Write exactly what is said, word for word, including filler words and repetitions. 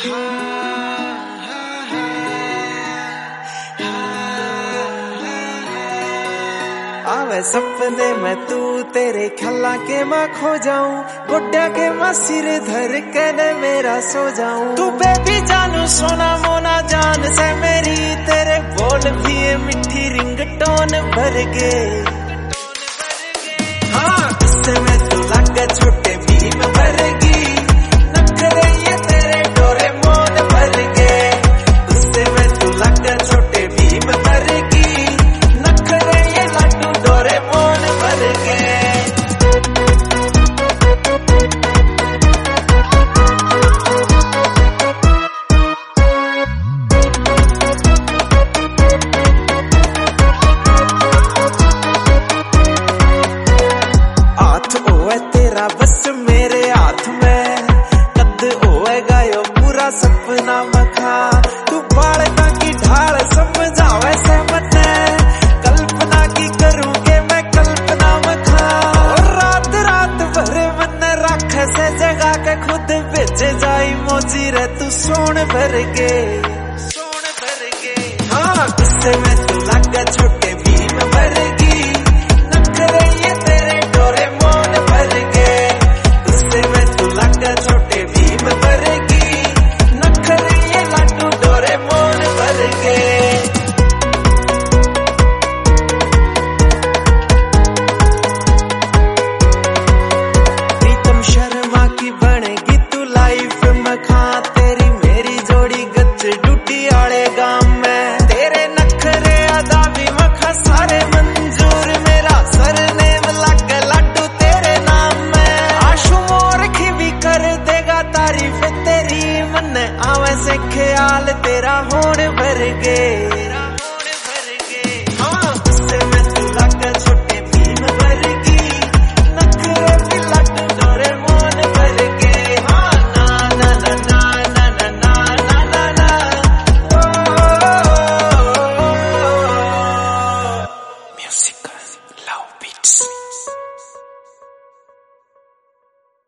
आवे सपने में तू तेरे ख्याला के मैं खो जाऊं, गोड्या के मैं सिर धर के ने मेरा सो जाऊं। तू बेबी जानू सोना मोना जान से मेरी, तेरे बोल भी ये मिठी रिंगटोन भर गे। हाँ इससे में तू लग छोटे भीम भर गी, नखरे ये तेरे डोरेमोन भर गे। उससे में तू लग छोटे भीम भर गी, नखरे ये लड्डू डोरेमोन भर गे। हाथ ओए तेरा बस मेरे हाथ में, कद होएगा यो पूरा सपना मखा। तू बालका की ढाल समझावे से मने, कल्पना की करूंगे मैं कल्पना मखा। और रात रात भर मन रख से जगा के खुद बेचे जाई मोजी रे तू सोन भर गे, सोन भर गे। हाँ गुस्से में तू लग छोटे भीम भर गी, नखरे ये तेरे डोरेमोन भर गे। गुस्से में तू लग छोटे भीम भर गी, नखरे ये लड्डू डोरेमोन भर गे। प्रीतम शर्मा की बनेगी तू लाइफ में खा, तेरी मेरी जोड़ी गच डूटी आले गांव में। तेरे नखरे अदा भी मखा सारे मंजूर, मेरा सरनेम लग लड्डू तेरे नाम में। आशु मोर की भी कर देगा तारीफ तेरी, मन आवे से ख्याल तेरा होन भर गे।